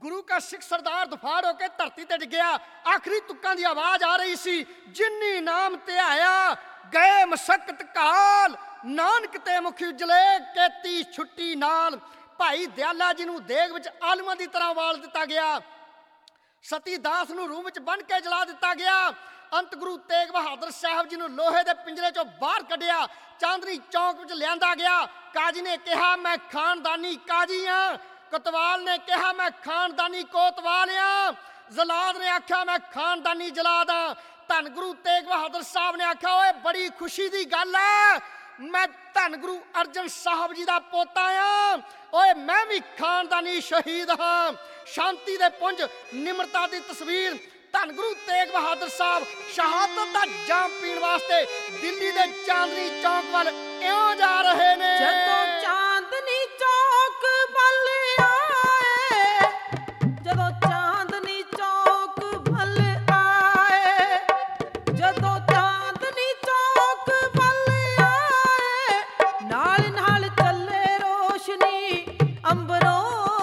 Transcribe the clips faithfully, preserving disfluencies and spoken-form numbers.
गुरु का सिख सरदार दुफाड़ होके धरती ते डिग्या। आखिरी तुक्कां दी आवाज आ रही सी, जिन्नी नाम ते आया गए मशक्कत काल, नानक ते मुखी उजले केती छुट्टी नाल। भाई दयाला जी नूं देग विच आलमा दी तरह वाल दिता गया, सती दास नूं रूह विच बन के जला दिता गया। अंत गुरु तेग बहादुर साहब जी नूं लोहे दे पिंजरे चों बाहर कढिया, चांदनी चौक विच लिआंदा गया। काजी ने कहा मैं खानदानी काजी हां, कोतवाल ने कहा मैं खानदानी कोतवाल हां, जलाद ने आख्या मैं खानदानी जलाद हां। धन गुरु तेग बहादुर साहब ने आख्या ओए बड़ी खुशी दी गल है, मैं धन गुरु अर्जन साहब जी दा पोता हां, ओए मैं भी खानदानी शहीद हां। शांति दे पुंज निमरता दी तस्वीर। धन गुरु तेग बहादुर साहब शहादत दा जाम पीण वास्ते दिल्ली दे चांदनी चौक वाल इउं जा रहे ने। जदों चांदनी चौक वाल आए, जदों चांदनी चौक वाल आए, जदों चांदनी चौक वाल आए, नाल नाल चले रोशनी अंबरों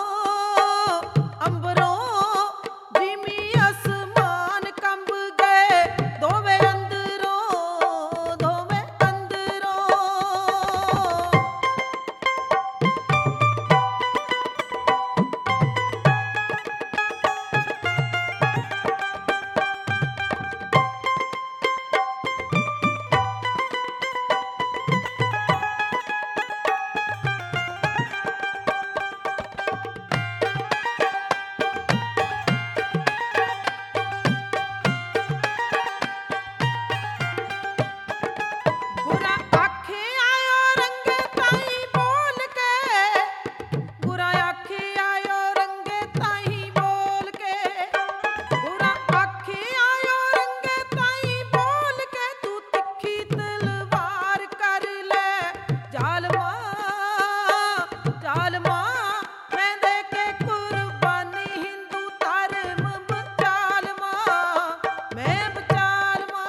अंबरों, जिमी आसमान कंब गए दोवे अंदरों दोवे अंदरों। बुरा आखे आयो रंगे ताई बोल के, बुरा आखे आयो रंगे ताई बोल के, बुरा आखे आयो रंगे ताई बोल के, तू तिखी तलवार कर ले जालमा जालमा, मैं दे के कुर्बानी हिंदू धर्म बचालमा, मैं बचालमा।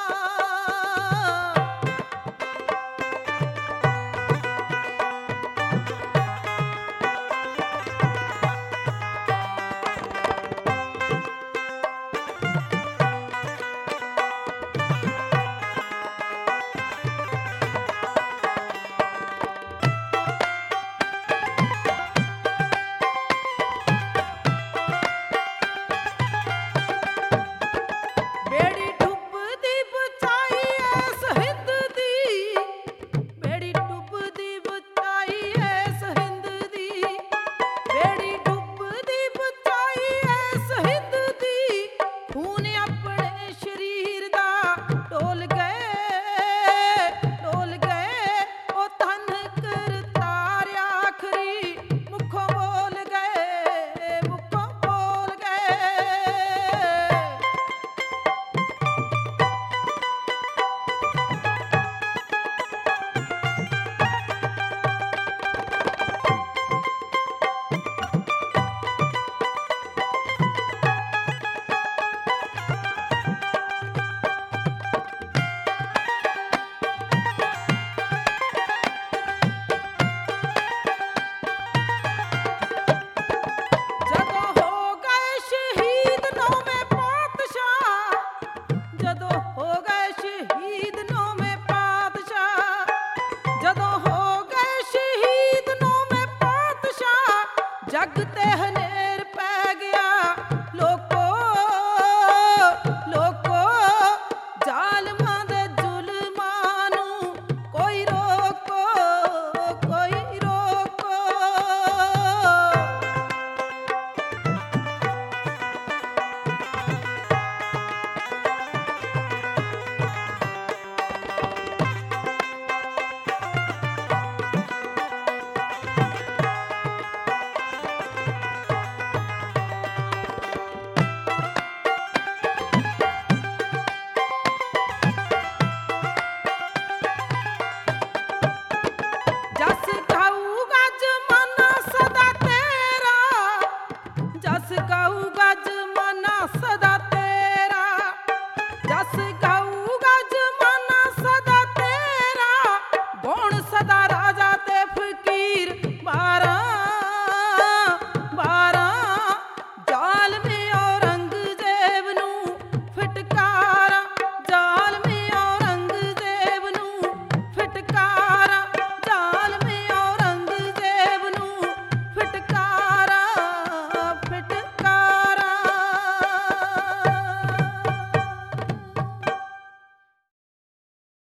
बेड़ी डुबदी बचाई ऐस हिंद दी, बेड़ी डुबदी बचाई ऐस हिंद दी, बेड़ी डुबदी बचाई ऐस हिंद दी, खून अपने शरीर दा डोल गए डोल गए, ओ धन करतार आखरी मुखों बोल गए मुखों बोल गए। जदों हो गए शहीद नौवें पातशाह, जदों हो गए शहीद नौवें पातशाह, जदों हो गए शहीद नौवें पातशाह, जग ते हनेर पै गया लोको लोको, जालमां दे जुल्मां नूं कोई रोको कोई रोको। जस गाऊगा जमाना सदा तेरा, जस गाऊगा